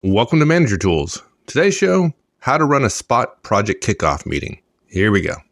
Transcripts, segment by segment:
Welcome to Manager Tools. Today's show, how to run a spot project kickoff meeting. Here we go.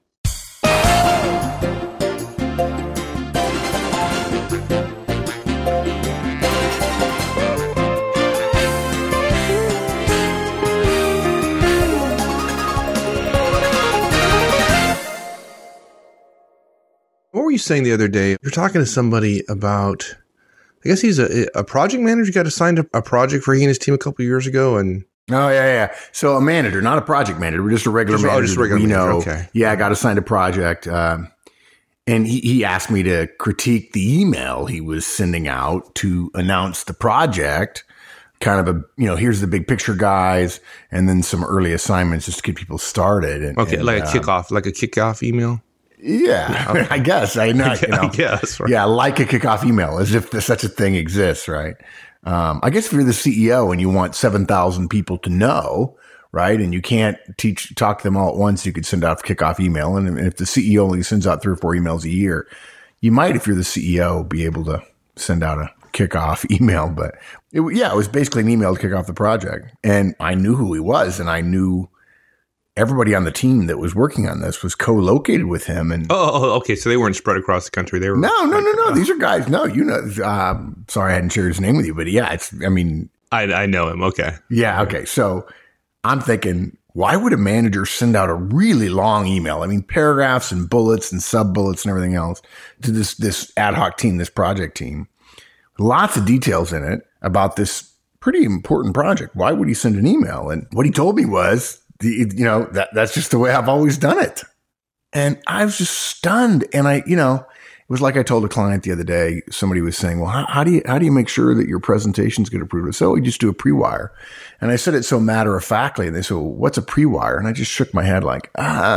What were you saying the other day? You're talking to somebody about, I guess he's a project manager. Got assigned a project for he and his team a couple of years ago, and So a manager, not a project manager. We're just a regular manager. Just regular manager. Okay. Yeah, I got assigned a project, and he asked me to critique the email he was sending out to announce the project. Kind of here's the big picture, guys, and then some early assignments just to get people started. A kickoff email. Yeah, okay. I guess. I guess. Right. Yeah, like a kickoff email, as if such a thing exists, right? I guess if you're the CEO and you want 7,000 people to know, right, and you can't talk to them all at once, you could send out a kickoff email. And if the CEO only sends out 3 or 4 emails a year, you might, if you're the CEO, be able to send out a kickoff email. But it was basically an email to kick off the project. And I knew who he was, and I knew everybody on the team that was working on this was co-located with him. And okay. So they weren't spread across the country. They were no. These are guys. No, sorry, I hadn't shared his name with you, but yeah, I know him. Okay. Yeah. Okay. So I'm thinking, why would a manager send out a really long email? I mean, paragraphs and bullets and sub bullets and everything else to this ad hoc team, this project team, lots of details in it about this pretty important project. Why would he send an email? And what he told me was, that's just the way I've always done it. And I was just stunned. And it was like I told a client the other day, somebody was saying, well, how do you make sure that your presentations get approved? So we just do a pre-wire. And I said it so matter of factly. And they said, well, what's a pre-wire? And I just shook my head like,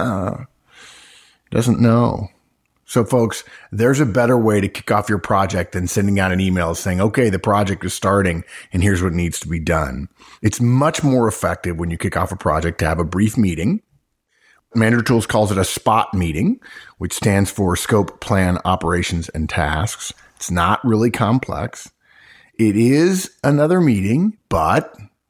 doesn't know. So folks, there's a better way to kick off your project than sending out an email saying, okay, the project is starting and here's what needs to be done. It's much more effective when you kick off a project to have a brief meeting. Manager Tools calls it a SPOT meeting, which stands for Scope, Plan, Operations, and Tasks. It's not really complex. It is another meeting, but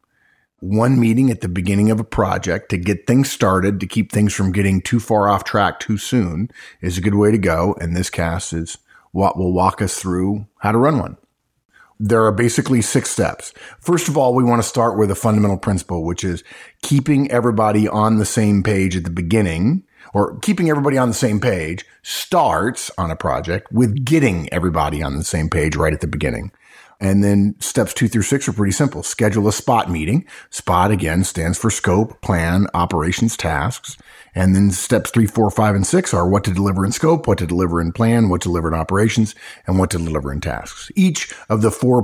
one meeting at the beginning of a project to get things started, to keep things from getting too far off track too soon is a good way to go. And this cast is what will walk us through how to run one. There are basically 6 steps. First of all, we want to start with a fundamental principle, which is keeping everybody on the same page at the beginning, or keeping everybody on the same page starts on a project with getting everybody on the same page right at the beginning. And then steps 2 through 6 are pretty simple. Schedule a SPOT meeting. SPOT, again, stands for Scope, Plan, Operations, Tasks. And then steps 3, 4, 5, and 6 are what to deliver in scope, what to deliver in plan, what to deliver in operations, and what to deliver in tasks. Each of the 4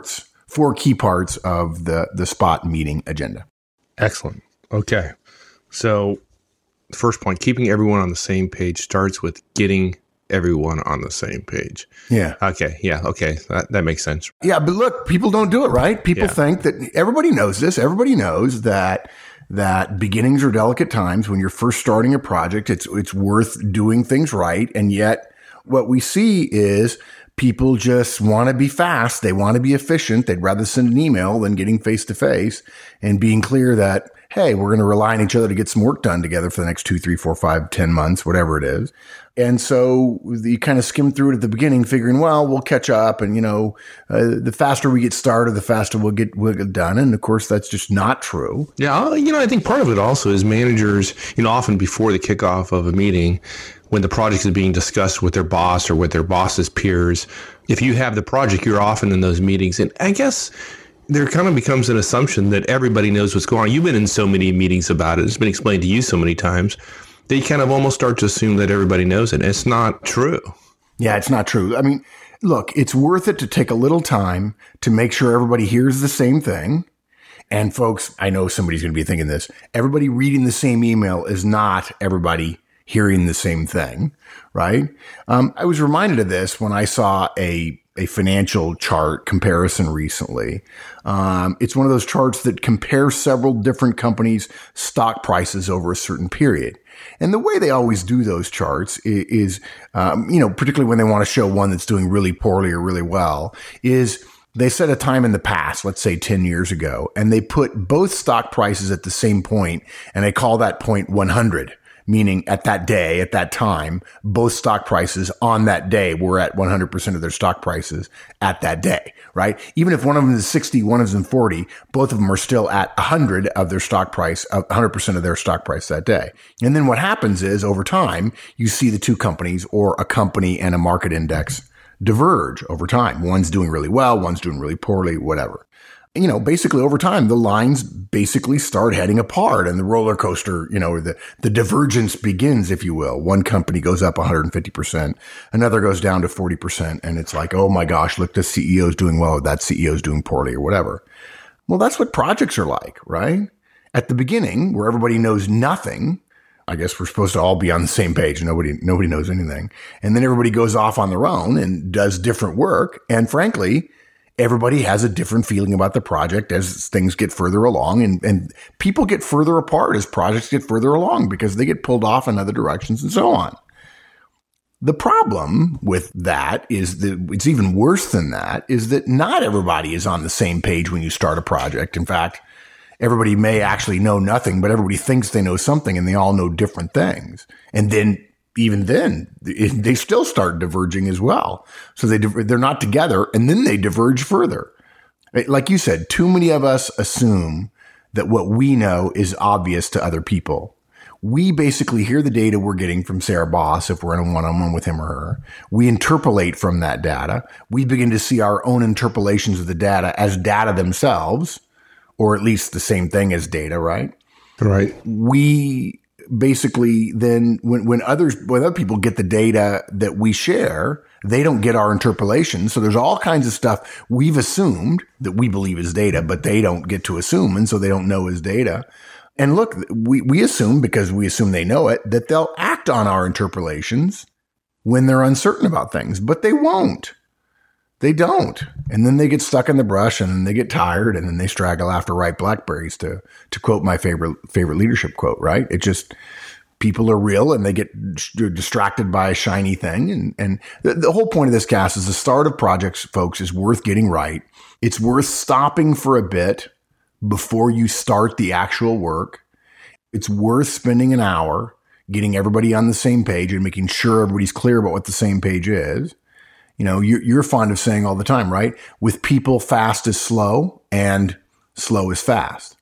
key parts of the SPOT meeting agenda. Excellent. Okay. So the first point, keeping everyone on the same page starts with getting everyone on the same page. Yeah. Okay. Yeah. Okay. That makes sense. Yeah. But look, people don't do it, right? People think that everybody knows this. Everybody knows that beginnings are delicate times. When you're first starting a project, it's worth doing things right. And yet what we see is people just want to be fast. They want to be efficient. They'd rather send an email than getting face to face and being clear that, hey, we're going to rely on each other to get some work done together for the next 2, 3, 4, 5, 10 months, whatever it is. And so you kind of skim through it at the beginning, figuring, well, we'll catch up. And, the faster we get started, the faster we'll get done. And of course, that's just not true. Yeah. I think part of it also is managers, often before the kickoff of a meeting, when the project is being discussed with their boss or with their boss's peers, if you have the project, you're often in those meetings. And I guess there kind of becomes an assumption that everybody knows what's going on. You've been in so many meetings about it. It's been explained to you so many times. They kind of almost start to assume that everybody knows it. It's not true. Yeah, it's not true. I mean, look, it's worth it to take a little time to make sure everybody hears the same thing. And folks, I know somebody's going to be thinking this. Everybody reading the same email is not everybody hearing the same thing, right? I was reminded of this when I saw a financial chart comparison recently. It's one of those charts that compares several different companies' stock prices over a certain period. And the way they always do those charts is particularly when they want to show one that's doing really poorly or really well, is They set a time in the past, let's say 10 years ago, and they put both stock prices at the same point, and they call that point 100, meaning at that day, at that time, both stock prices on that day were at 100% of their stock prices at that day, right? Even if one of them is 60, one of them is 40, both of them are still at 100 of their stock price, 100% of their stock price that day. And then what happens is over time, you see the two companies or a company and a market index diverge over time. One's doing really well, one's doing really poorly, whatever. You know, basically over time, the lines basically start heading apart and the roller coaster, you know, the divergence begins, if you will. One company goes up 150%, another goes down to 40%. And it's like, oh my gosh, look, this CEO is doing well, that CEO is doing poorly or whatever. Well, that's what projects are like, right? At the beginning, where everybody knows nothing, I guess we're supposed to all be on the same page. Nobody knows anything. And then everybody goes off on their own and does different work. And frankly, everybody has a different feeling about the project as things get further along, and people get further apart as projects get further along because they get pulled off in other directions and so on. The problem with that is that it's even worse than that, is that not everybody is on the same page when you start a project. In fact, everybody may actually know nothing, but everybody thinks they know something and they all know different things. And then even then, they still start diverging as well. So they're not together, and then they diverge further. Like you said, too many of us assume that what we know is obvious to other people. We basically hear the data we're getting from Sarah Boss if we're in a one-on-one with him or her. We interpolate from that data. We begin to see our own interpolations of the data as data themselves, or at least the same thing as data, right? Right. We basically then when other people get the data that we share, they don't get our interpolation. So there's all kinds of stuff we've assumed that we believe is data, but they don't get to assume. And so they don't know is data. And look, we assume, because we assume they know it, that they'll act on our interpolations when they're uncertain about things, but they won't. They don't. And then they get stuck in the brush, and then they get tired, and then they straggle after ripe blackberries, to quote my favorite leadership quote, right? It just, people are real and they get distracted by a shiny thing. And the whole point of this cast is the start of projects, folks, is worth getting right. It's worth stopping for a bit before you start the actual work. It's worth spending an hour getting everybody on the same page and making sure everybody's clear about what the same page is. You know, you're fond of saying all the time, right? With people, fast is slow and slow is fast.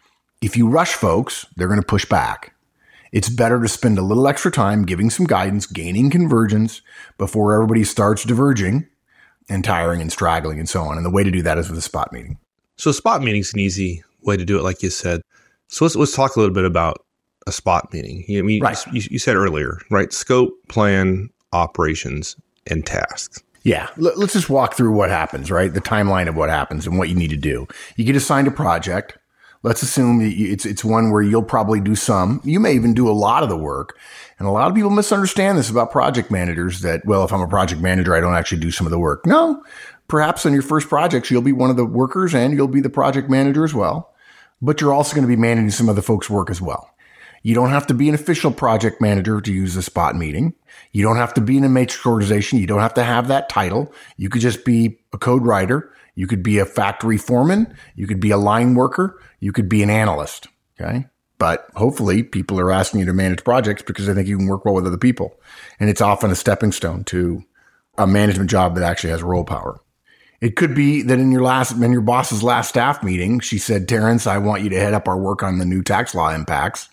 If you rush folks, they're going to push back. It's better to spend a little extra time giving some guidance, gaining convergence before everybody starts diverging and tiring and straggling and so on. And the way to do that is with a spot meeting. So a spot meeting is an easy way to do it, like you said. So let's talk a little bit about a spot meeting. I mean, right. You said earlier, right? Scope, plan, operations, and tasks. Yeah. Let's just walk through what happens, right? The timeline of what happens and what you need to do. You get assigned a project. Let's assume it's one where you'll probably do some. You may even do a lot of the work. And a lot of people misunderstand this about project managers, that, well, if I'm a project manager, I don't actually do some of the work. No, perhaps on your first projects, you'll be one of the workers and you'll be the project manager as well. But you're also going to be managing some of the folks' work as well. You don't have to be an official project manager to use a spot meeting. You don't have to be in a matrix organization. You don't have to have that title. You could just be a code writer. You could be a factory foreman. You could be a line worker. You could be an analyst. Okay. But hopefully people are asking you to manage projects because they think you can work well with other people. And it's often a stepping stone to a management job that actually has role power. It could be that in your boss's last staff meeting, she said, Terrence, I want you to head up our work on the new tax law impacts.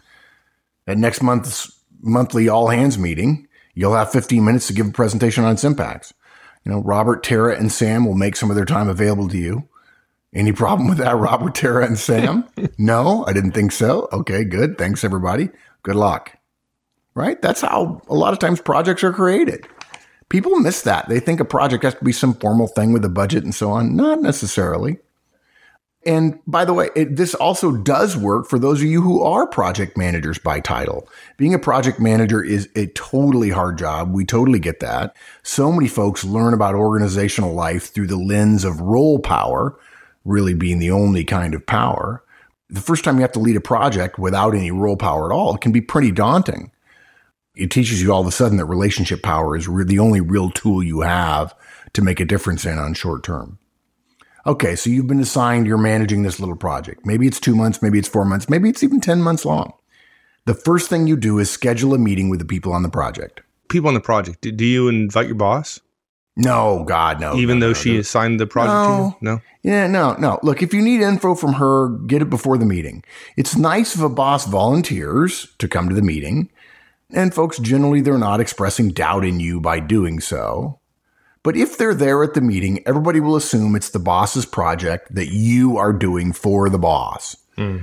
At next month's monthly all hands meeting, you'll have 15 minutes to give a presentation on its impacts. You know, Robert, Tara, and Sam will make some of their time available to you. Any problem with that, Robert, Tara, and Sam? No, I didn't think so. Okay, good. Thanks, everybody. Good luck. Right? That's how a lot of times projects are created. People miss that. They think a project has to be some formal thing with a budget and so on. Not necessarily. And by the way, this also does work for those of you who are project managers by title. Being a project manager is a totally hard job. We totally get that. So many folks learn about organizational life through the lens of role power, really being the only kind of power. The first time you have to lead a project without any role power at all, it can be pretty daunting. It teaches you all of a sudden that relationship power is the only real tool you have to make a difference on short term. Okay, so you've been assigned, you're managing this little project. Maybe it's 2 months, maybe it's 4 months, maybe it's even 10 months long. The first thing you do is schedule a meeting with the people on the project. People on the project. Do you invite your boss? No, God, no. Even though she assigned the project to you? No? Yeah, no. Look, if you need info from her, get it before the meeting. It's nice if a boss volunteers to come to the meeting. And folks, generally, they're not expressing doubt in you by doing so. But if they're there at the meeting, everybody will assume it's the boss's project that you are doing for the boss.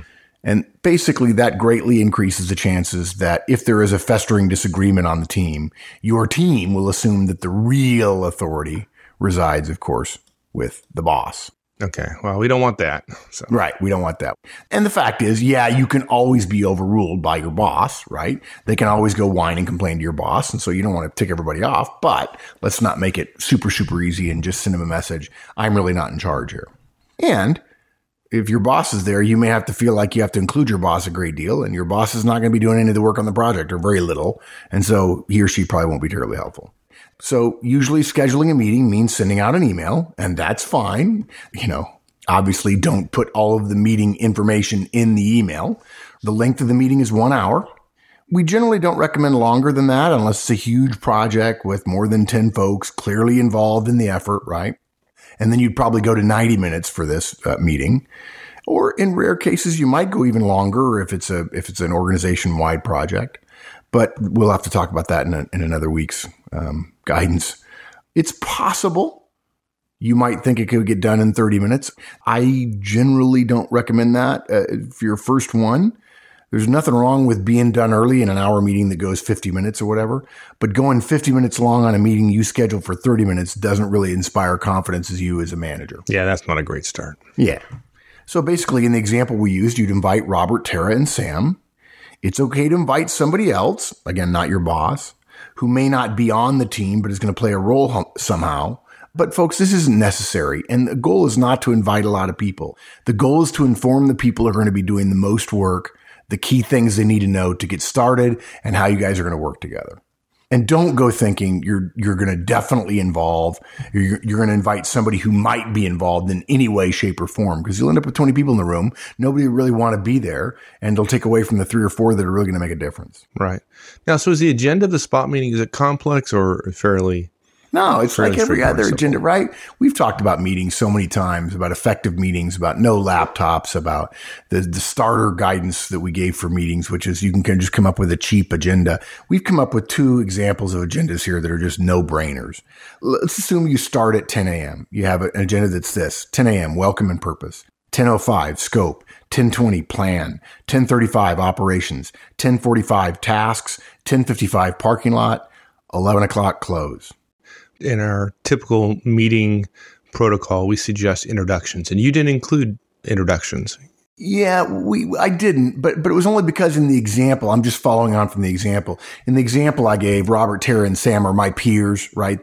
And basically, that greatly increases the chances that if there is a festering disagreement on the team, your team will assume that the real authority resides, of course, with the boss. Okay. Well, we don't want that. So. Right. We don't want that. And the fact is, yeah, you can always be overruled by your boss, right? They can always go whine and complain to your boss. And so you don't want to tick everybody off, but let's not make it super, super easy and just send them a message. I'm really not in charge here. And if your boss is there, you may have to feel like you have to include your boss a great deal, and your boss is not going to be doing any of the work on the project or very little. And so he or she probably won't be terribly helpful. So usually scheduling a meeting means sending out an email, and that's fine. Obviously don't put all of the meeting information in the email. The length of the meeting is 1 hour. We generally don't recommend longer than that unless it's a huge project with more than 10 folks clearly involved in the effort, right? And then you'd probably go to 90 minutes for this meeting. Or in rare cases, you might go even longer if it's an organization-wide project. But we'll have to talk about that in another week's guidance. It's possible you might think it could get done in 30 minutes. I generally don't recommend that for your first one. There's nothing wrong with being done early in an hour meeting that goes 50 minutes or whatever, but going 50 minutes long on a meeting you scheduled for 30 minutes doesn't really inspire confidence as you as a manager. Yeah, that's not a great start. Yeah. So basically, in the example we used, you'd invite Robert, Tara, and Sam. It's okay to invite somebody else, again, not your boss, who may not be on the team but is going to play a role somehow. But folks, this isn't necessary. And the goal is not to invite a lot of people. The goal is to inform the people who are going to be doing the most work, the key things they need to know to get started, and how you guys are going to work together. And don't go thinking you're going to definitely involve, you're going to invite somebody who might be involved in any way, shape, or form, because you'll end up with 20 people in the room. Nobody will really want to be there, and it'll take away from the 3 or 4 that are really going to make a difference. Right. Now, so is the agenda of the spot meeting, is it complex or fairly... No, it's like every other agenda, right? We've talked about meetings so many times, about effective meetings, about no laptops, about the starter guidance that we gave for meetings, which is you can just come up with a cheap agenda. We've come up with 2 examples of agendas here that are just no-brainers. Let's assume you start at 10 a.m. You have an agenda that's this: 10 a.m., welcome and purpose; 10:05, scope; 10:20, plan; 10:35, operations; 10:45, tasks; 10:55, parking lot; 11 o'clock, close. In our typical meeting protocol, we suggest introductions, and you didn't include introductions. Yeah, I didn't, but it was only because in the example, I'm just following on from the example. In the example I gave, Robert, Tara, and Sam are my peers, right?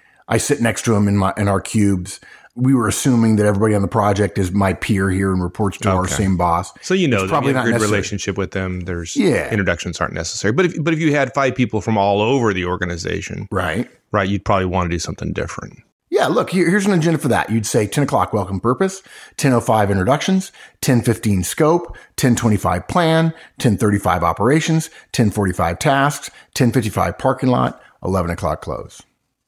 I sit next to them in our cubes. We were assuming that everybody on the project is my peer here and reports to our same boss. So that probably you have a good relationship with them. Introductions aren't necessary. But if you had 5 people from all over the organization, right, you'd probably want to do something different. Yeah, look, here's an agenda for that. You'd say 10 o'clock, welcome purpose; 10:05, introductions; 10:15, scope; 10:25, plan; 10:35, operations; 10:45, tasks; 10:55, parking lot; 11 o'clock, close.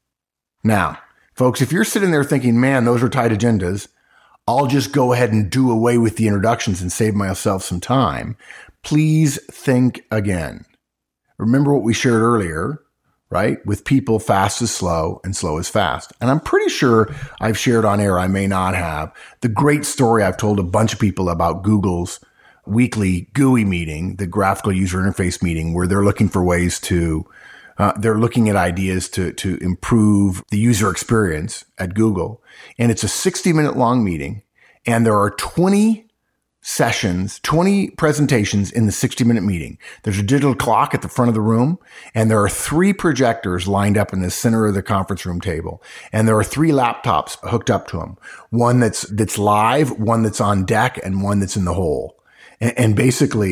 Now, folks, if you're sitting there thinking, man, those are tight agendas, I'll just go ahead and do away with the introductions and save myself some time, please think again. Remember what we shared earlier, right? With people, fast is slow and slow is fast. And I'm pretty sure I've shared on air, I may not have, the great story I've told a bunch of people about Google's weekly GUI meeting, the graphical user interface meeting, where they're looking for ways to they're looking at ideas to improve the user experience at Google. And it's a 60-minute long meeting. And there are 20 sessions, 20 presentations in the 60-minute meeting. There's a digital clock at the front of the room. And there are 3 projectors lined up in the center of the conference room table. And there are 3 laptops hooked up to them. One that's live, one that's on deck, and one that's in the hole. And basically,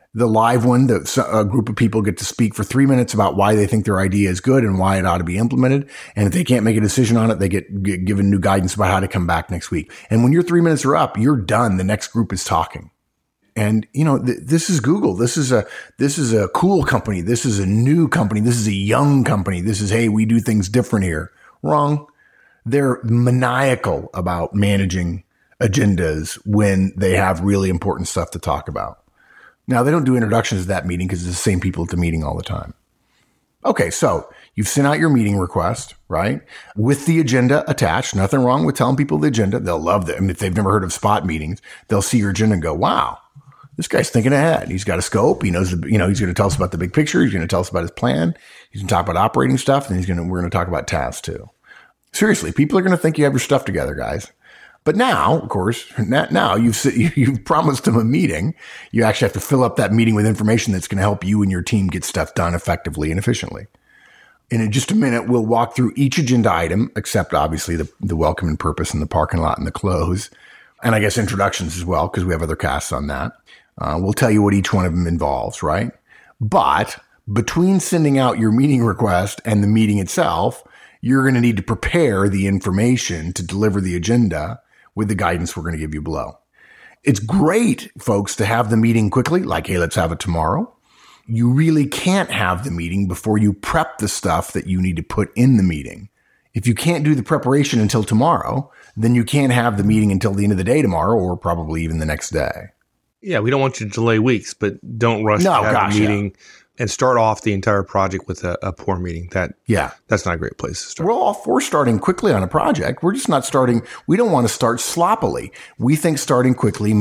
The live one, a group of people get to speak for 3 minutes about why they think their idea is good and why it ought to be implemented. And if they can't make a decision on it, they get given new guidance about how to come back next week. And when your 3 minutes are up, you're done. The next group is talking. And, this is Google. This is a cool company. This is a new company. This is a young company. This is, hey, we do things different here. Wrong. They're maniacal about managing agendas when they have really important stuff to talk about. Now, they don't do introductions to that meeting because it's the same people at the meeting all the time. Okay, so you've sent out your meeting request, right? With the agenda attached. Nothing wrong with telling people the agenda. They'll love that. I mean, if they've never heard of spot meetings, they'll see your agenda and go, wow, this guy's thinking ahead. He's got a scope. He knows, he's going to tell us about the big picture. He's going to tell us about his plan. He's going to talk about operating stuff. And we're going to talk about tasks too. Seriously, people are going to think you have your stuff together, guys. But now, of course, now you've promised them a meeting. You actually have to fill up that meeting with information that's going to help you and your team get stuff done effectively and efficiently. And in just a minute, we'll walk through each agenda item, except obviously the welcome and purpose and the parking lot and the close. And I guess introductions as well, because we have other casts on that. We'll tell you what each one of them involves, right? But between sending out your meeting request and the meeting itself, you're going to need to prepare the information to deliver the agenda with the guidance we're going to give you below. It's great, folks, to have the meeting quickly, like, hey, let's have it tomorrow. You really can't have the meeting before you prep the stuff that you need to put in the meeting. If you can't do the preparation until tomorrow, then you can't have the meeting until the end of the day tomorrow or probably even the next day. Yeah, we don't want you to delay weeks, but don't rush to have a meeting and start off the entire project with a poor meeting. That's not a great place to start. We're all for starting quickly on a project. We're just not starting. We don't want to start sloppily. We think starting quickly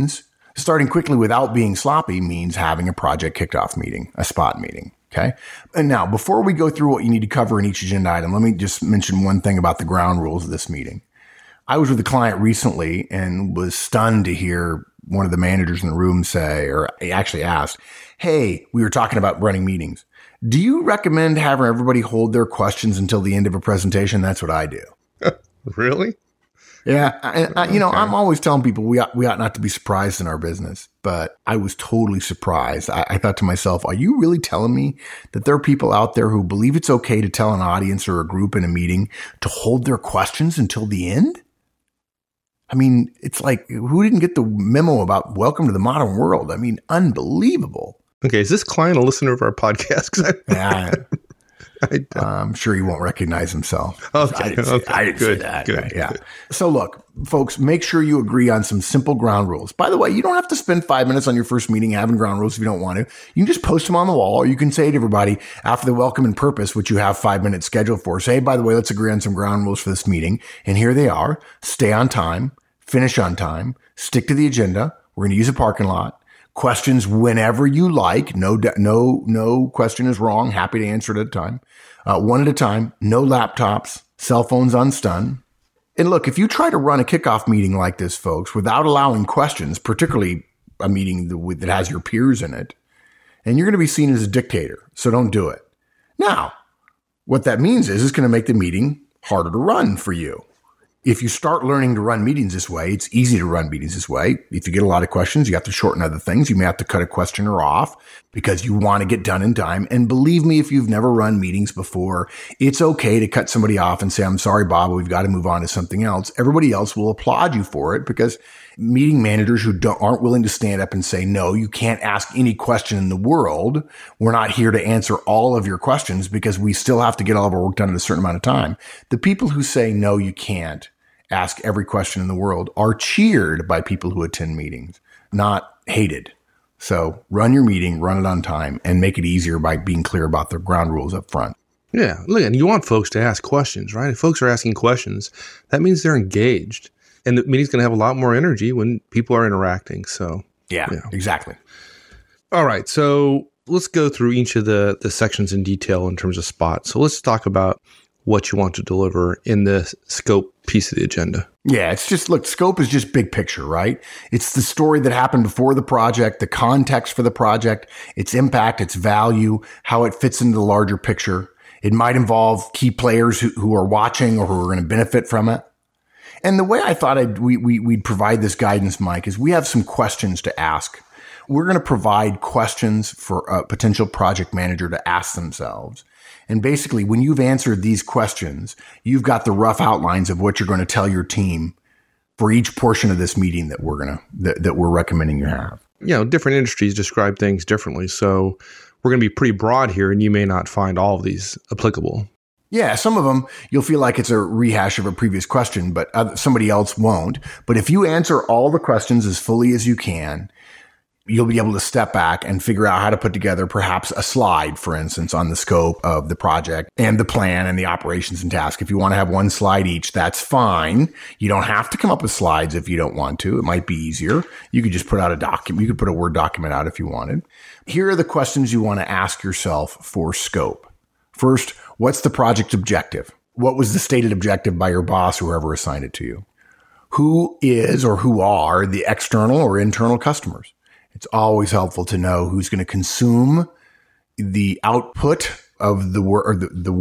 without being sloppy means having a project kickoff meeting, a spot meeting. Okay. And now, before we go through what you need to cover in each agenda item, let me just mention one thing about the ground rules of this meeting. I was with a client recently and was stunned to hear one of the managers in the room say, or actually asked, hey, we were talking about running meetings. Do you recommend having everybody hold their questions until the end of a presentation? That's what I do. Really? Yeah. I'm always telling people we ought not to be surprised in our business, but I was totally surprised. I thought to myself, are you really telling me that there are people out there who believe it's okay to tell an audience or a group in a meeting to hold their questions until the end? I mean, it's like, who didn't get the memo about welcome to the modern world? I mean, unbelievable. Okay, is this client a listener of our podcast? I'm sure he won't recognize himself. Okay, I didn't say that. Good. Yeah. So look, folks, make sure you agree on some simple ground rules. By the way, you don't have to spend 5 minutes on your first meeting having ground rules if you don't want to. You can just post them on the wall, or you can say to everybody after the welcome and purpose, which you have 5 minutes scheduled for, say, by the way, let's agree on some ground rules for this meeting. And here they are. Stay on time, finish on time, stick to the agenda. We're going to use a parking lot. Questions whenever you like. No question is wrong. Happy to answer it at a time. One at a time. No laptops. Cell phones unstunned. And look, if you try to run a kickoff meeting like this, folks, without allowing questions, particularly a meeting that has your peers in it, and you're going to be seen as a dictator. So don't do it. Now, what that means is it's going to make the meeting harder to run for you. If you start learning to run meetings this way, it's easy to run meetings this way. If you get a lot of questions, you have to shorten other things. You may have to cut a questioner off because you want to get done in time. And believe me, if you've never run meetings before, it's okay to cut somebody off and say, I'm sorry, Bob, we've got to move on to something else. Everybody else will applaud you for it because meeting managers who aren't willing to stand up and say, no, you can't ask any question in the world. We're not here to answer all of your questions because we still have to get all of our work done in a certain amount of time. The people who say, no, you can't ask every question in the world are cheered by people who attend meetings, not hated. So run your meeting, run it on time, and make it easier by being clear about the ground rules up front. Yeah, look, and you want folks to ask questions, right? If folks are asking questions, that means they're engaged. And the meeting's going to have a lot more energy when people are interacting. So yeah, exactly. All right. So let's go through each of the sections in detail in terms of spots. So let's talk about what you want to deliver in the scope piece of the agenda. Yeah, it's just, look, scope is just big picture, right? It's the story that happened before the project, the context for the project, its impact, its value, how it fits into the larger picture. It might involve key players who are watching or who are going to benefit from it. And the way I thought we'd provide this guidance, Mike, is we have some questions to ask We're going to provide questions for a potential project manager to ask themselves. And basically, when you've answered these questions, you've got the rough outlines of what you're going to tell your team for each portion of this meeting that we're recommending you have. Different industries describe things differently. So we're going to be pretty broad here, and you may not find all of these applicable. Yeah, some of them you'll feel like it's a rehash of a previous question, but somebody else won't. But if you answer all the questions as fully as you can, you'll be able to step back and figure out how to put together perhaps a slide, for instance, on the scope of the project and the plan and the operations and task. If you want to have one slide each, that's fine. You don't have to come up with slides if you don't want to. It might be easier. You could just put out a document. You could put a Word document out if you wanted. Here are the questions you want to ask yourself for scope. First, what's the project objective? What was the stated objective by your boss, whoever assigned it to you? Who is or who are the external or internal customers? It's always helpful to know who's going to consume the output of the work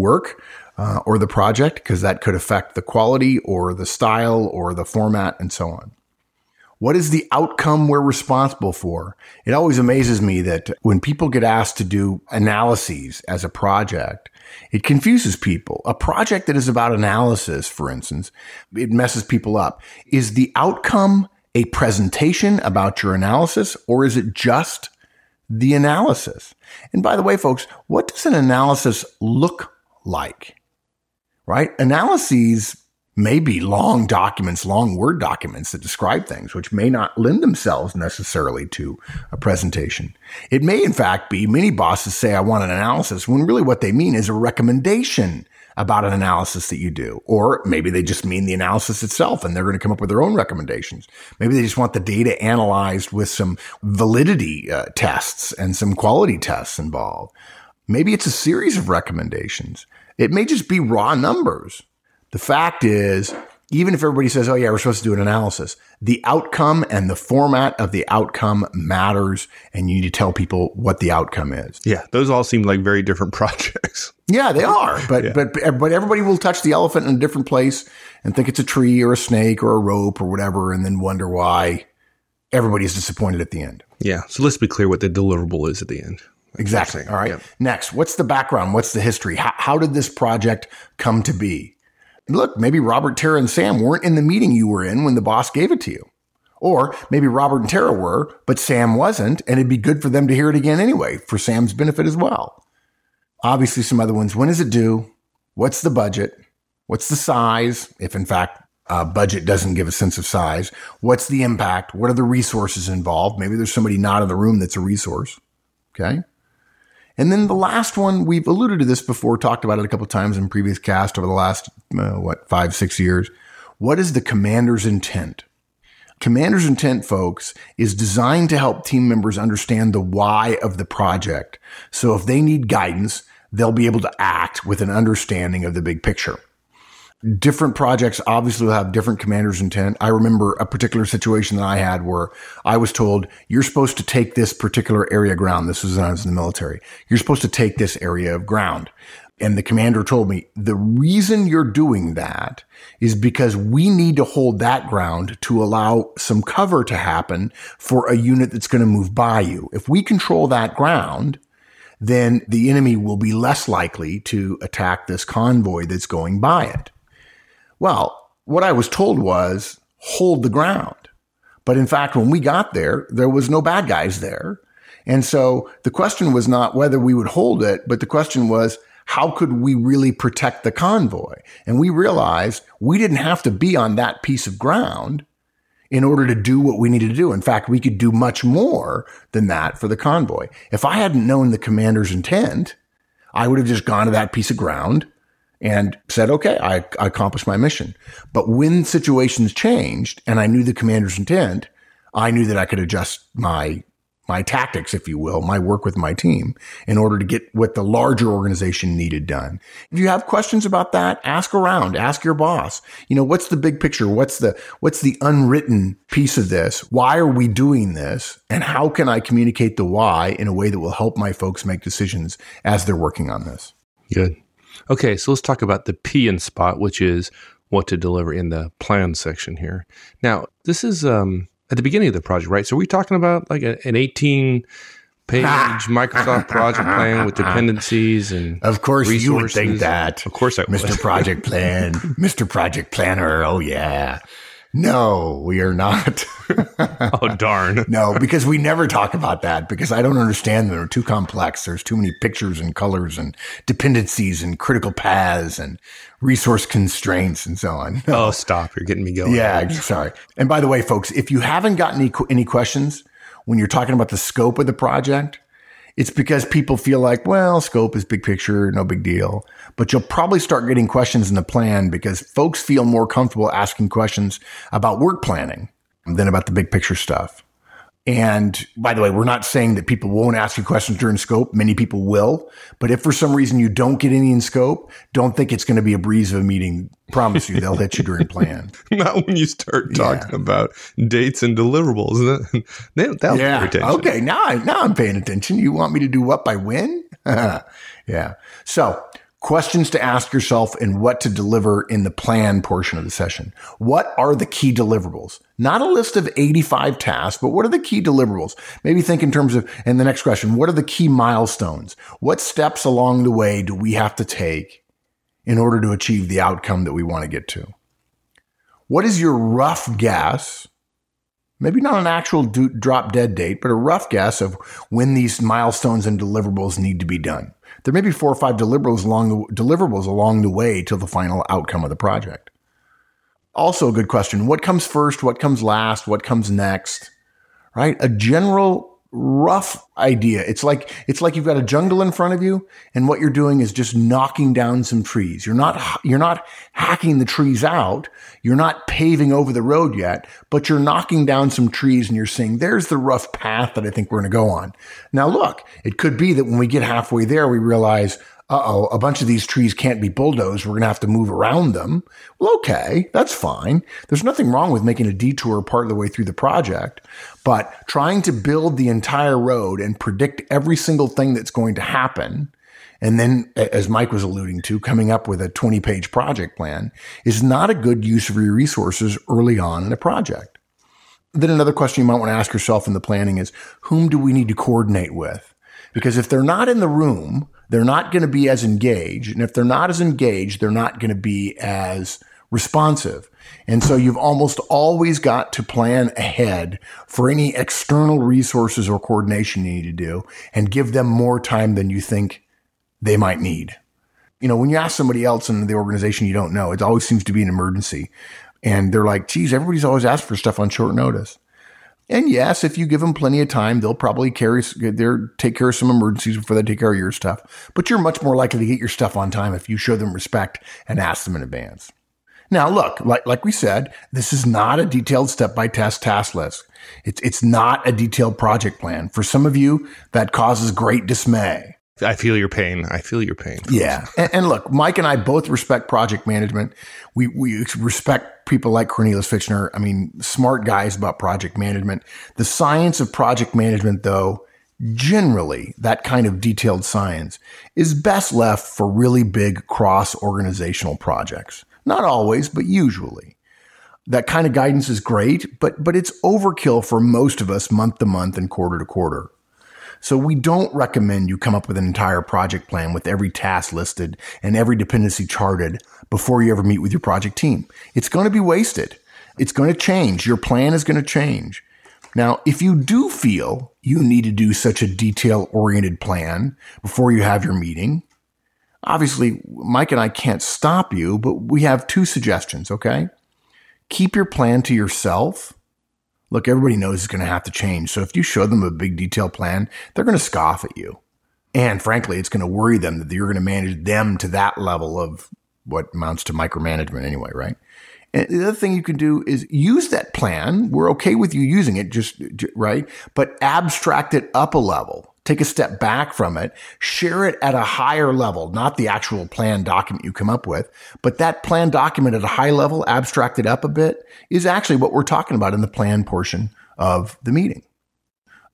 or the project, because that could affect the quality or the style or the format and so on. What is the outcome we're responsible for? It always amazes me that when people get asked to do analyses as a project, it confuses people. A project that is about analysis, for instance, it messes people up. Is the outcome a presentation about your analysis, or is it just the analysis? And by the way, folks, what does an analysis look like? Right? Analyses may be long documents, long Word documents that describe things, which may not lend themselves necessarily to a presentation. It may, in fact, be many bosses say, I want an analysis, when really what they mean is a recommendation about an analysis that you do. Or maybe they just mean the analysis itself and they're going to come up with their own recommendations. Maybe they just want the data analyzed with some validity tests and some quality tests involved. Maybe it's a series of recommendations. It may just be raw numbers. The fact is, even if everybody says, oh yeah, we're supposed to do an analysis, the outcome and the format of the outcome matters, and you need to tell people what the outcome is. Yeah, those all seem like very different projects. Yeah, they are. But everybody will touch the elephant in a different place and think it's a tree or a snake or a rope or whatever, and then wonder why everybody's disappointed at the end. Yeah, so let's be clear what the deliverable is at the end. Exactly. All right. Yep. Next, what's the background? What's the history? How did this project come to be? Look, maybe Robert, Tara, and Sam weren't in the meeting you were in when the boss gave it to you. Or maybe Robert and Tara were, but Sam wasn't, and it'd be good for them to hear it again anyway, for Sam's benefit as well. Obviously, some other ones. When is it due? What's the budget? What's the size? If, in fact, budget doesn't give a sense of size. What's the impact? What are the resources involved? Maybe there's somebody not in the room that's a resource. Okay. And then the last one, we've alluded to this before, talked about it a couple of times in previous cast over the last, 5-6 years. What is the commander's intent? Commander's intent, folks, is designed to help team members understand the why of the project. So if they need guidance, they'll be able to act with an understanding of the big picture. Different projects obviously will have different commander's intent. I remember a particular situation that I had where I was told, you're supposed to take this particular area of ground. This was when I was in the military. You're supposed to take this area of ground. And the commander told me, the reason you're doing that is because we need to hold that ground to allow some cover to happen for a unit that's going to move by you. If we control that ground, then the enemy will be less likely to attack this convoy that's going by it. Well, what I was told was hold the ground. But in fact, when we got there, there was no bad guys there. And so the question was not whether we would hold it, but the question was, how could we really protect the convoy? And we realized we didn't have to be on that piece of ground in order to do what we needed to do. In fact, we could do much more than that for the convoy. If I hadn't known the commander's intent, I would have just gone to that piece of ground and said, okay, I accomplished my mission. But when situations changed and I knew the commander's intent, I knew that I could adjust my tactics, if you will, my work with my team in order to get what the larger organization needed done. If you have questions about that, ask around, ask your boss. What's the big picture? What's the unwritten piece of this? Why are we doing this? And how can I communicate the why in a way that will help my folks make decisions as they're working on this? Good. Okay, so let's talk about the P in SPOT, which is what to deliver in the plan section here. Now, this is at the beginning of the project, right? So we're talking about like an 18-page Microsoft project plan with dependencies and of course resources. You would think that. Of course I would. Mr. Project Plan, Mr. Project Planner. Oh yeah. No, we are not. Oh, darn. No, because we never talk about that because I don't understand them. They're too complex. There's too many pictures and colors and dependencies and critical paths and resource constraints and so on. No. Oh, stop. You're getting me going. Yeah, sorry. And by the way, folks, if you haven't gotten any questions when you're talking about the scope of the project, it's because people feel like, well, scope is big picture, no big deal. But you'll probably start getting questions in the plan because folks feel more comfortable asking questions about work planning than about the big picture stuff. And by the way, we're not saying that people won't ask you questions during scope. Many people will. But if for some reason you don't get any in scope, don't think it's going to be a breeze of a meeting. Promise you, they'll hit you during plan. Not when you start talking about dates and deliverables. That'll get your attention. Okay, now I'm paying attention. You want me to do what by when? Yeah. So questions to ask yourself and what to deliver in the plan portion of the session. What are the key deliverables? Not a list of 85 tasks, but what are the key deliverables? Maybe think in terms of, and the next question, what are the key milestones? What steps along the way do we have to take in order to achieve the outcome that we want to get to? What is your rough guess? Maybe not an actual drop dead date, but a rough guess of when these milestones and deliverables need to be done. There may be 4 or 5 deliverables along the way till the final outcome of the project. Also a good question. What comes first? What comes last? What comes next? Right? A general rough idea. It's like you've got a jungle in front of you and what you're doing is just knocking down some trees. You're not hacking the trees out. You're not paving over the road yet, but you're knocking down some trees and you're saying, there's the rough path that I think we're going to go on. Now look, it could be that when we get halfway there, we realize, a bunch of these trees can't be bulldozed. We're going to have to move around them. Well, okay, that's fine. There's nothing wrong with making a detour part of the way through the project, but trying to build the entire road and predict every single thing that's going to happen, and then, as Mike was alluding to, coming up with a 20-page project plan is not a good use of your resources early on in a project. Then another question you might want to ask yourself in the planning is, whom do we need to coordinate with? Because if they're not in the room, they're not going to be as engaged. And if they're not as engaged, they're not going to be as responsive. And so you've almost always got to plan ahead for any external resources or coordination you need to do and give them more time than you think they might need. You know, when you ask somebody else in the organization you don't know, it always seems to be an emergency. And they're like, geez, everybody's always asked for stuff on short notice. And yes, if you give them plenty of time, they'll probably take care of some emergencies before they take care of your stuff. But you're much more likely to get your stuff on time if you show them respect and ask them in advance. Now, look, like we said, this is not a detailed step-by-step task list. It's not a detailed project plan. For some of you, that causes great dismay. I feel your pain. Yeah. And look, Mike and I both respect project management. We respect people like Cornelius Fitchner. I mean, smart guys about project management. The science of project management, though, generally, that kind of detailed science is best left for really big cross-organizational projects. Not always, but usually. That kind of guidance is great, but it's overkill for most of us month to month and quarter to quarter. So we don't recommend you come up with an entire project plan with every task listed and every dependency charted before you ever meet with your project team. It's going to be wasted. It's going to change. Your plan is going to change. Now, if you do feel you need to do such a detail-oriented plan before you have your meeting, obviously, Mike and I can't stop you, but we have 2 suggestions, okay? Keep your plan to yourself. Look, everybody knows it's going to have to change. So if you show them a big detailed plan, they're going to scoff at you. And frankly, it's going to worry them that you're going to manage them to that level of what amounts to micromanagement anyway, right? And the other thing you can do is use that plan. We're okay with you using it, right? But abstract it up a level. Take a step back from it, share it at a higher level, not the actual plan document you come up with, but that plan document at a high level, abstracted up a bit, is actually what we're talking about in the plan portion of the meeting.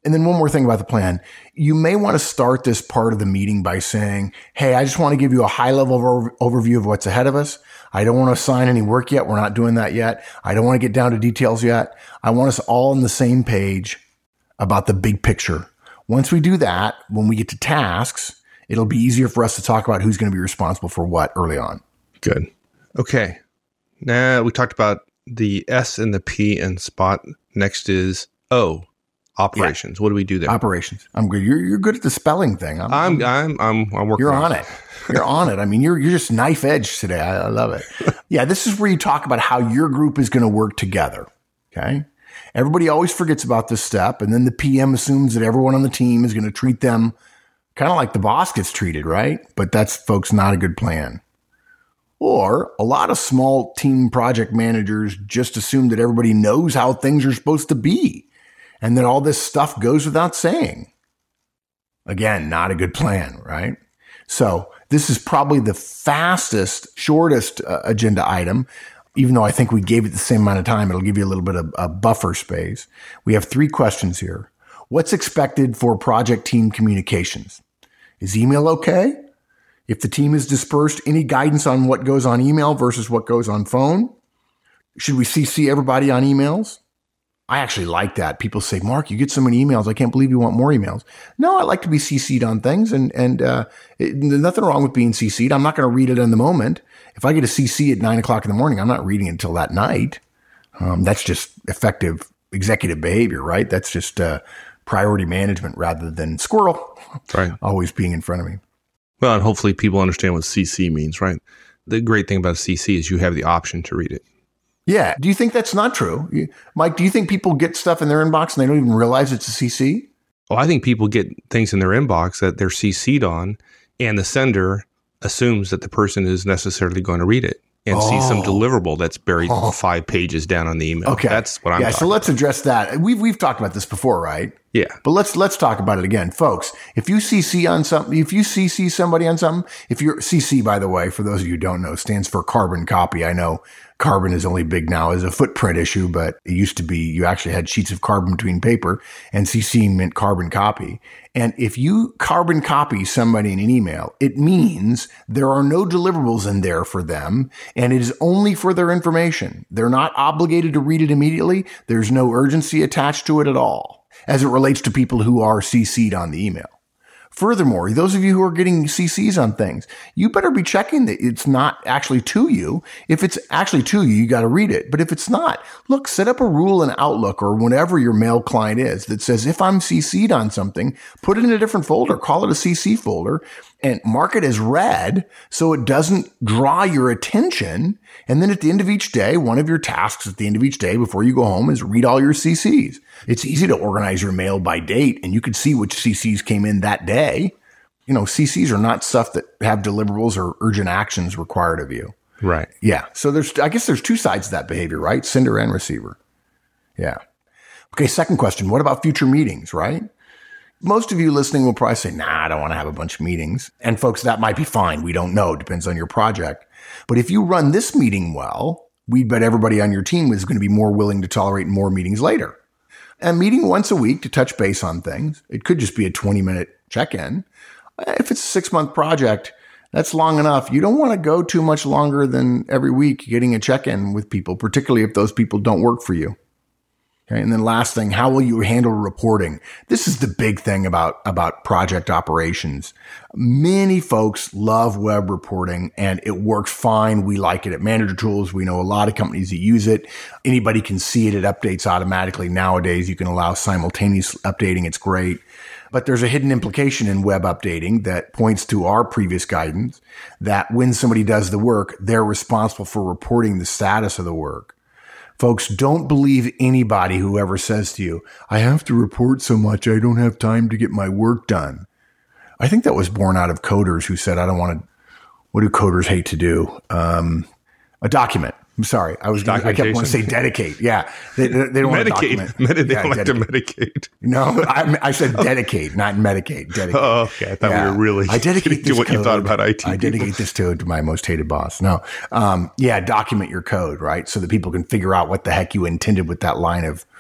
And then one more thing about the plan. You may want to start this part of the meeting by saying, hey, I just want to give you a high level overview of what's ahead of us. I don't want to assign any work yet. We're not doing that yet. I don't want to get down to details yet. I want us all on the same page about the big picture. Once we do that, when we get to tasks, it'll be easier for us to talk about who's going to be responsible for what early on. Good. Okay. Now we talked about the S and the P and spot. Next is O. Operations. Yeah. What do we do there? Operations. I'm good. You're good at the spelling thing. I'm working. You're on it. You're on it. I mean, you're just knife edge today. I love it. Yeah. This is where you talk about how your group is going to work together. Okay. Everybody always forgets about this step. And then the PM assumes that everyone on the team is going to treat them kind of like the boss gets treated, right? But that's, folks, not a good plan. Or a lot of small team project managers just assume that everybody knows how things are supposed to be. And then all this stuff goes without saying. Again, not a good plan, right? So this is probably the fastest, shortest agenda item. Even though I think we gave it the same amount of time, it'll give you a little bit of buffer space. We have 3 questions here. What's expected for project team communications? Is email okay? If the team is dispersed, any guidance on what goes on email versus what goes on phone? Should we CC everybody on emails? I actually like that. People say, Mark, you get so many emails. I can't believe you want more emails. No, I like to be CC'd on things, and there's nothing wrong with being CC'd. I'm not going to read it in the moment. If I get a CC at 9 o'clock in the morning, I'm not reading it until that night. That's just effective executive behavior, right? That's just priority management rather than squirrel, right? Always being in front of me. Well, and hopefully people understand what CC means, right? The great thing about CC is you have the option to read it. Yeah. Do you think that's not true? Mike, do you think people get stuff in their inbox and they don't even realize it's a CC? Well, I think people get things in their inbox that they're CC'd on, and the sender assumes that the person is necessarily going to read it and see some deliverable that's buried 5 pages down on the email. Okay. That's what I'm talking about. So let's address that. We've talked about this before, right? Yeah. But let's talk about it again. Folks, if you CC on something, if you CC somebody on something, if you're CC, by the way, for those of you who don't know, stands for carbon copy. I know carbon is only big now as a footprint issue, but it used to be you actually had sheets of carbon between paper, and CC meant carbon copy. And if you carbon copy somebody in an email, it means there are no deliverables in there for them, and it is only for their information. They're not obligated to read it immediately. There's no urgency attached to it at all as it relates to people who are CC'd on the email. Furthermore, those of you who are getting CCs on things, you better be checking that it's not actually to you. If it's actually to you, you got to read it. But if it's not, look, set up a rule in Outlook or whatever your mail client is that says, if I'm CC'd on something, put it in a different folder, call it a CC folder, and mark it as read so it doesn't draw your attention. And then at the end of each day, one of your tasks at the end of each day before you go home is read all your CCs. It's easy to organize your mail by date, and you can see which CCs came in that day. You know, CCs are not stuff that have deliverables or urgent actions required of you. Right. Yeah. So I guess there's 2 sides to that behavior, right? Sender and receiver. Yeah. Okay. Second question. What about future meetings, right? Most of you listening will probably say, nah, I don't want to have a bunch of meetings. And folks, that might be fine. We don't know. It depends on your project. But if you run this meeting well, we bet everybody on your team is going to be more willing to tolerate more meetings later. And meeting once a week to touch base on things. It could just be a 20-minute check-in. If it's a 6-month project, that's long enough. You don't want to go too much longer than every week getting a check-in with people, particularly if those people don't work for you. Okay. And then last thing, how will you handle reporting? This is the big thing about project operations. Many folks love web reporting and it works fine. We like it at Manager Tools. We know a lot of companies that use it. Anybody can see it. It updates automatically. Nowadays, you can allow simultaneous updating. It's great. But there's a hidden implication in web updating that points to our previous guidance that when somebody does the work, they're responsible for reporting the status of the work. Folks, don't believe anybody who ever says to you, I have to report so much, I don't have time to get my work done. I think that was born out of coders who said, I don't want to, what do coders hate to do? A document. I'm sorry. I kept wanting to say dedicate. Yeah. They don't want to document. They don't like to medicate. No, I said dedicate, not medicate. Dedicate. Oh, okay. I thought we were really I dedicate to what you thought about IT. I dedicate this to my most hated boss. No. Document your code, right? So that people can figure out what the heck you intended with that line of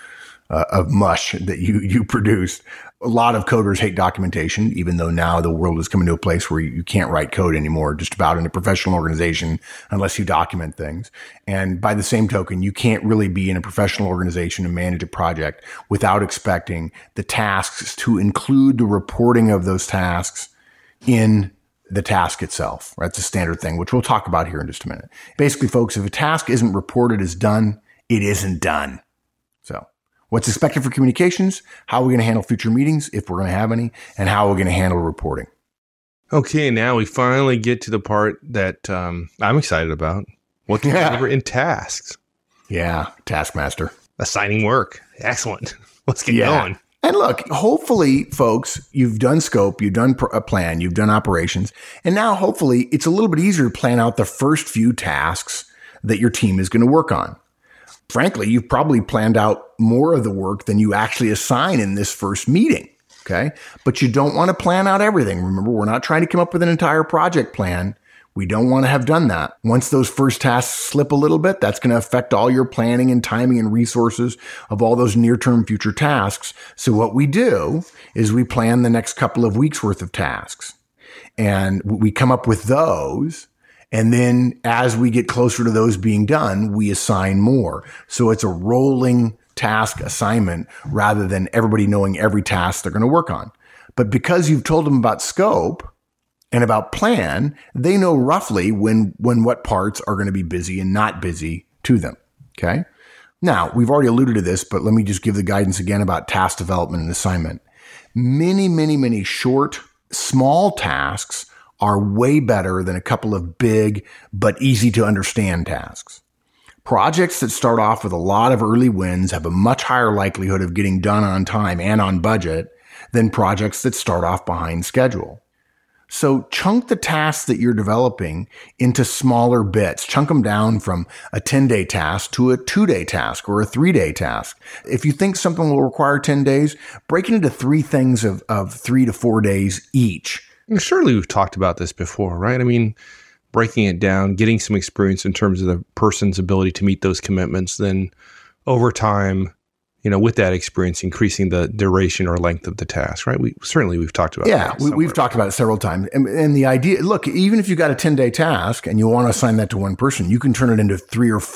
of mush that you produced. A lot of coders hate documentation, even though now the world is coming to a place where you can't write code anymore, just about in a professional organization, unless you document things. And by the same token, you can't really be in a professional organization and manage a project without expecting the tasks to include the reporting of those tasks in the task itself. That's a standard thing, which we'll talk about here in just a minute. Basically, folks, if a task isn't reported as done, it isn't done. So what's expected for communications? How are we going to handle future meetings, if we're going to have any? And how are we going to handle reporting? Okay, now we finally get to the part that I'm excited about. What to cover in tasks. Yeah, Taskmaster. Assigning work. Excellent. Let's get going. And look, hopefully, folks, you've done scope, you've done a plan, you've done operations, and now hopefully it's a little bit easier to plan out the first few tasks that your team is going to work on. Frankly, you've probably planned out more of the work than you actually assign in this first meeting. Okay. But you don't want to plan out everything. Remember, we're not trying to come up with an entire project plan. We don't want to have done that. Once those first tasks slip a little bit, that's going to affect all your planning and timing and resources of all those near-term future tasks. So what we do is we plan the next couple of weeks worth of tasks, and we come up with those. And then as we get closer to those being done, we assign more. So it's a rolling task assignment rather than everybody knowing every task they're going to work on. But because you've told them about scope and about plan, they know roughly when what parts are going to be busy and not busy to them. Okay. Now, we've already alluded to this, but let me just give the guidance again about task development and assignment. Many short, small tasks are way better than a couple of big but easy to understand tasks. Projects that start off with a lot of early wins have a much higher likelihood of getting done on time and on budget than projects that start off behind schedule. So chunk the tasks that you're developing into smaller bits. Chunk them down from a 10-day task to a 2-day task or a 3-day task. If you think something will require 10 days, break it into 3 things of 3 to 4 days each. And surely we've talked about this before, right? I mean, breaking it down, getting some experience in terms of the person's ability to meet those commitments, then over time, with that experience, increasing the duration or length of the task, right? We've talked about that. Yeah, we've talked about it several times. And the idea, look, even if you got a 10-day task and you want to assign that to one person, you can turn it into 3 to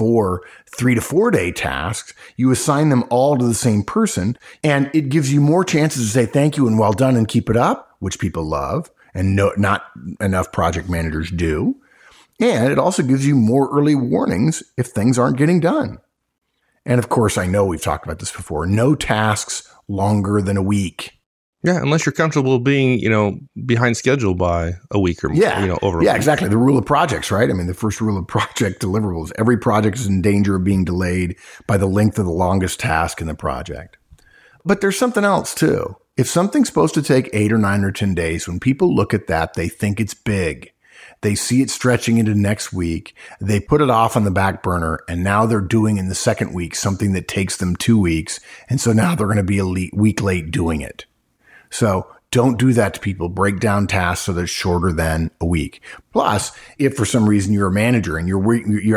4-day tasks. You assign them all to the same person, and it gives you more chances to say thank you and well done and keep it up, which people love, and not enough project managers do. And it also gives you more early warnings if things aren't getting done. And of course, I know we've talked about this before. No tasks longer than a week. Yeah, unless you're comfortable being, behind schedule by a week or more. Yeah, over. Yeah, exactly. The rule of projects, right? I mean, the first rule of project deliverables: every project is in danger of being delayed by the length of the longest task in the project. But there's something else too. If something's supposed to take 8 or 9 or 10 days, when people look at that, they think it's big. They see it stretching into next week. They put it off on the back burner, and now they're doing in the second week something that takes them 2 weeks. And so now they're going to be a week late doing it. So don't do that to people. Break down tasks so they're shorter than a week. Plus, if for some reason you're a manager and or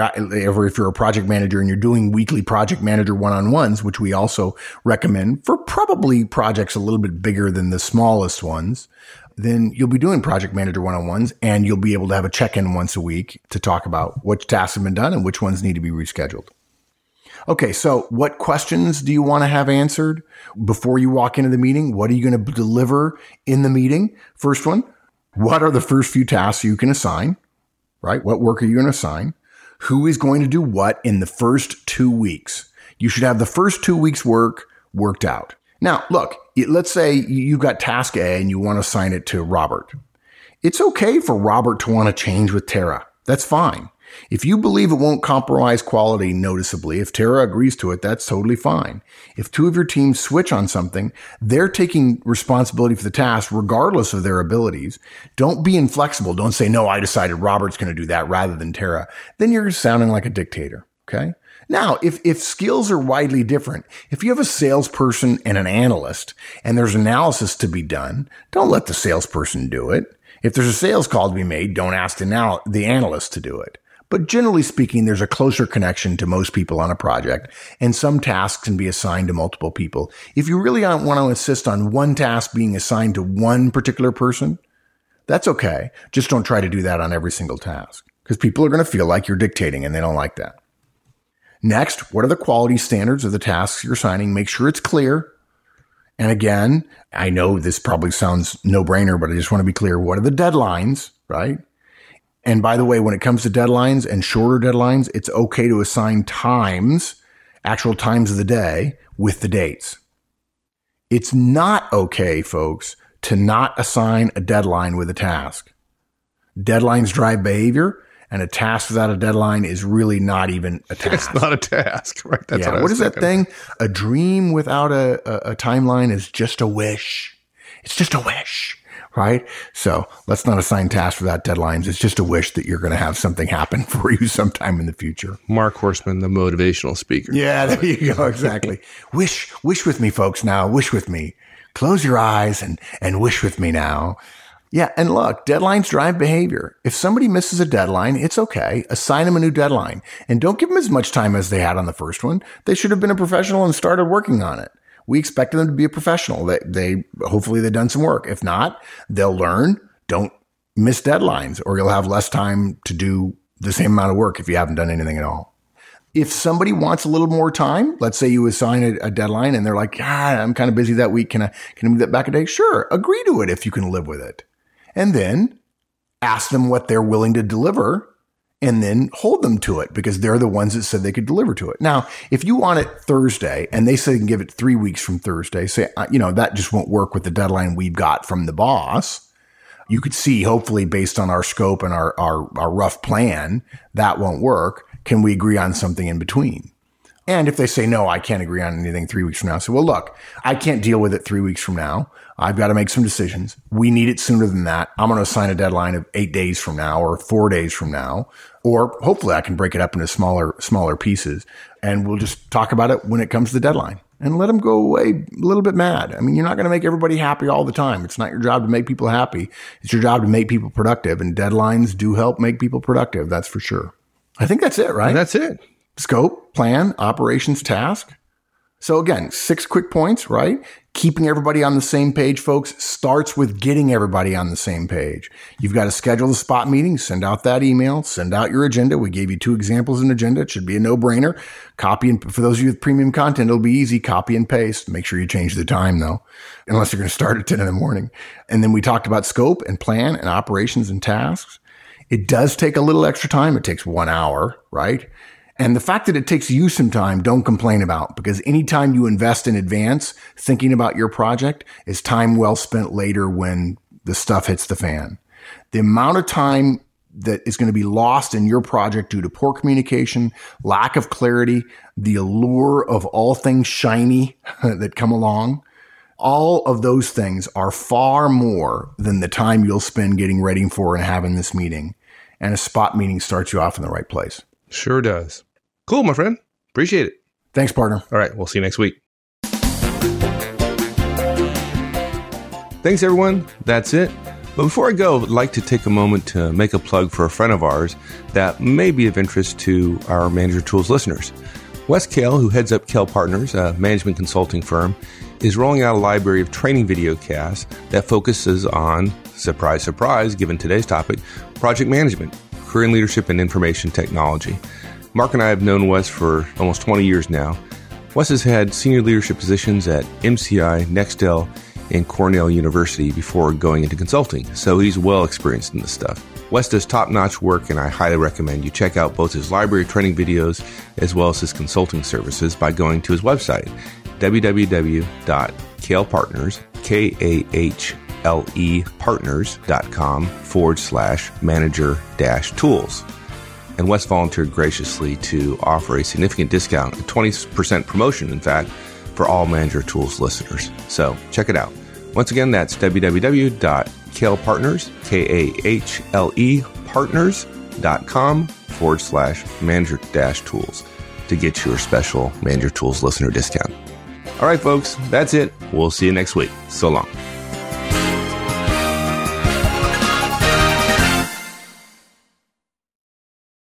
if you're a project manager and you're doing weekly project manager one-on-ones, which we also recommend for probably projects a little bit bigger than the smallest ones, then you'll be doing project manager one-on-ones, and you'll be able to have a check-in once a week to talk about which tasks have been done and which ones need to be rescheduled. Okay, so what questions do you want to have answered before you walk into the meeting? What are you going to deliver in the meeting? First one, what are the first few tasks you can assign, right? What work are you going to assign? Who is going to do what in the first 2 weeks? You should have the first 2 weeks' work worked out. Now, look, let's say you've got task A and you want to assign it to Robert. It's okay for Robert to want to change with Tara. That's fine. If you believe it won't compromise quality noticeably, if Tara agrees to it, that's totally fine. If 2 of your teams switch on something, they're taking responsibility for the task regardless of their abilities. Don't be inflexible. Don't say, no, I decided Robert's going to do that rather than Tara. Then you're sounding like a dictator. Okay. Now, if skills are widely different, if you have a salesperson and an analyst and there's analysis to be done, don't let the salesperson do it. If there's a sales call to be made, don't ask the analyst to do it. But generally speaking, there's a closer connection to most people on a project, and some tasks can be assigned to multiple people. If you really want to insist on one task being assigned to one particular person, that's okay. Just don't try to do that on every single task, because people are going to feel like you're dictating and they don't like that. Next, what are the quality standards of the tasks you're assigning? Make sure it's clear. And again, I know this probably sounds no-brainer, but I just want to be clear. What are the deadlines, right? And by the way, when it comes to deadlines and shorter deadlines, it's okay to assign times, actual times of the day, with the dates. It's not okay, folks, to not assign a deadline with a task. Deadlines drive behavior, and a task without a deadline is really not even a task. It's not a task, right? That's what is that thing? A dream without a timeline is just a wish. It's just a wish, right? So let's not assign tasks without deadlines. It's just a wish that you're going to have something happen for you sometime in the future. Mark Horstman, the motivational speaker. Yeah, there you go. Exactly. Wish with me, folks. Now, wish with me. Close your eyes and wish with me now. Yeah. And look, deadlines drive behavior. If somebody misses a deadline, it's okay. Assign them a new deadline and don't give them as much time as they had on the first one. They should have been a professional and started working on it. We expected them to be a professional. Hopefully they've done some work. If not, they'll learn. Don't miss deadlines, or you'll have less time to do the same amount of work if you haven't done anything at all. If somebody wants a little more time, let's say you assign a deadline and they're like, I'm kind of busy that week. Can I move that back a day? Sure. Agree to it if you can live with it. And then ask them what they're willing to deliver and then hold them to it, because they're the ones that said they could deliver to it. Now, if you want it Thursday and they say they can give it 3 weeks from Thursday, say, that just won't work with the deadline we've got from the boss. You could see, hopefully, based on our scope and our rough plan, that won't work. Can we agree on something in between? And if they say, no, I can't agree on anything 3 weeks from now. So, well, look, I can't deal with it 3 weeks from now. I've got to make some decisions. We need it sooner than that. I'm going to assign a deadline of 8 days from now or 4 days from now, or hopefully I can break it up into smaller pieces, and we'll just talk about it when it comes to the deadline and let them go away a little bit mad. I mean, you're not going to make everybody happy all the time. It's not your job to make people happy. It's your job to make people productive, and deadlines do help make people productive. That's for sure. I think that's it, right? And that's it. Scope, plan, operations, task. So again, 6 quick points, right? Keeping everybody on the same page, folks, starts with getting everybody on the same page. You've got to schedule the spot meeting, send out that email, send out your agenda. We gave you 2 examples in agenda. It should be a no-brainer. Copy, and for those of you with premium content, it'll be easy. Copy and paste. Make sure you change the time though, unless you're going to start at 10 in the morning. And then we talked about scope and plan and operations and tasks. It does take a little extra time. It takes 1 hour, right? And the fact that it takes you some time, don't complain about, because anytime you invest in advance thinking about your project is time well spent later when the stuff hits the fan. The amount of time that is going to be lost in your project due to poor communication, lack of clarity, the allure of all things shiny that come along, all of those things are far more than the time you'll spend getting ready for and having this meeting. And a spot meeting starts you off in the right place. Sure does. Cool, my friend. Appreciate it. Thanks, partner. All right. We'll see you next week. Thanks, everyone. That's it. But before I go, I'd like to take a moment to make a plug for a friend of ours that may be of interest to our Manager Tools listeners. Wes Kale, who heads up Kale Partners, a management consulting firm, is rolling out a library of training video casts that focuses on, surprise, surprise, given today's topic, project management, career and leadership, and information technology. Mark and I have known Wes for almost 20 years now. Wes has had senior leadership positions at MCI, Nextel, and Cornell University before going into consulting, so he's well experienced in this stuff. Wes does top-notch work, and I highly recommend you check out both his library of training videos as well as his consulting services by going to his website, www.kalepartners, KAHLE partners.com/manager-tools. And Wes volunteered graciously to offer a significant discount, a 20% promotion, in fact, for all Manager Tools listeners. So check it out. Once again, that's www.kalepartners, KAHLE partners.com/manager-tools to get your special Manager Tools listener discount. All right, folks, that's it. We'll see you next week. So long.